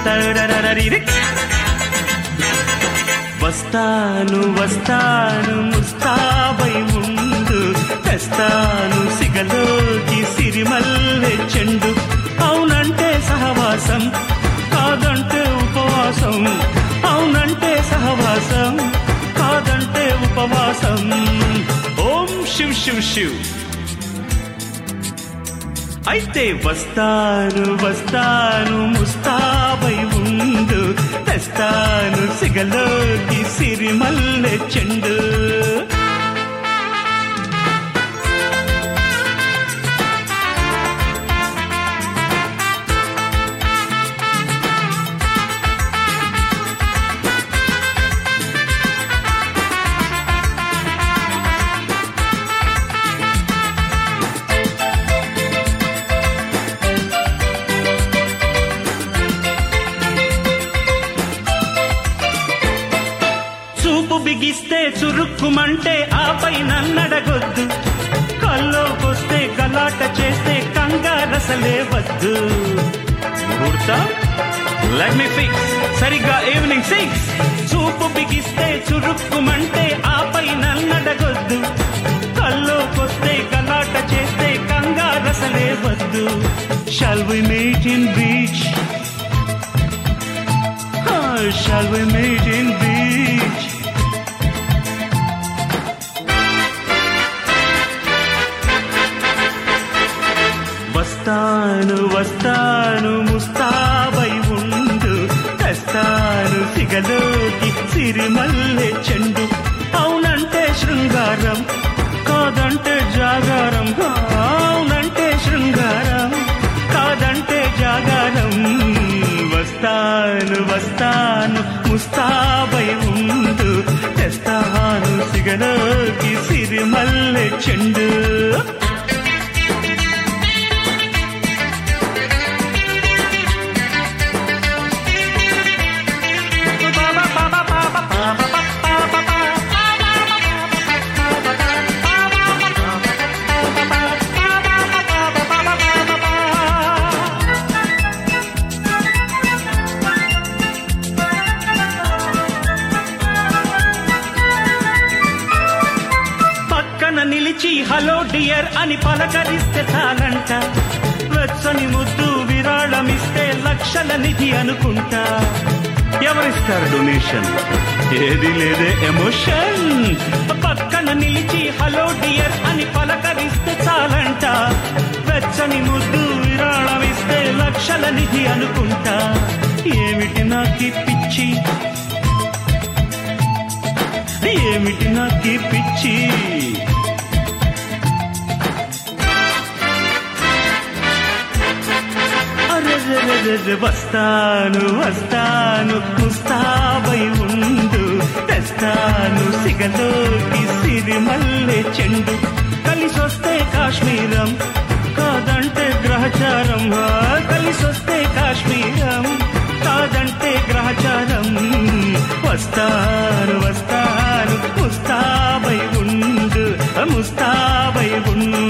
వస్తాను వస్తాను ముస్తాబై ఉండు, తెస్తాను సిగలోకి సిరిమల్లె చెండు. అవునంటే సహవాసం, కాదంటే ఉపవాసం. అవునంటే సహవాసం, కాదంటే ఉపవాసం. ఓం శివ్ శివ్ శివ్. అయితే వస్తాను వస్తాను ముస్తాబై ఉండు, తెస్తాను సిగలోకి సిరిమల్లె చెండు. బిగిస్తే చురుక్కుమంటే ఆపై నన్నడగొద్దు, కల్లోకొస్తే గలాట చేస్తే కంగారసలే వద్దు. ముహూర్తం లెట్ మీ ఫిక్స్, సరిగ్గా ఈవినింగ్ 6. చూపు బిగిస్తే చురుక్కుమంటే ఆపై నన్నడగొద్దు, కల్లోకొస్తే గలాట చేస్తే కంగారసలే వద్దు. Shall we meet in beach? Shall we meet in beach? వస్తాను వస్తాను ముస్తాబై ఉండు, తెస్తాను సిగలోకి సిరిమల్లె చెండు. అవునంటే శృంగారం, కాదంటే జాగారం. అవునంటే శృంగారం, కాదంటే జాగారం. వస్తాను వస్తాను ముస్తాబై ఉండు, తెస్తాను సిగలోకి సిరిమల్లె చెండు. నిలిచి హలో డియర్ అని పలకరిస్తే చాలంట, వెచ్చని ముద్దు విరాళమిస్తే లక్షల నిధి అనుకుంటా. ఎవరిస్తారు డొనేషన్? ఏది లేదే ఎమోషన్. పక్కన నిలిచి హలో డియర్ అని పలకరిస్తే చాలంట, వెచ్చని ముద్దు విరాళమిస్తే లక్షల నిధి అనుకుంటా. ఏమిటి నాకి పిచ్చి, ఏమిటి నాకి పిచ్చి. వస్తాను వస్తాను ముస్తాబై ఉండు, తెస్తాను సిగలోకి సిరిమల్లె చెండు. కలిసొస్తే కాశ్మీరం, కాదంటే గ్రహచారం. కలిసొస్తే కాశ్మీరం, కాదంటే గ్రహచారం. వస్తాను వస్తాను ముస్తాబై ఉండు, ముస్తాబై ఉండు.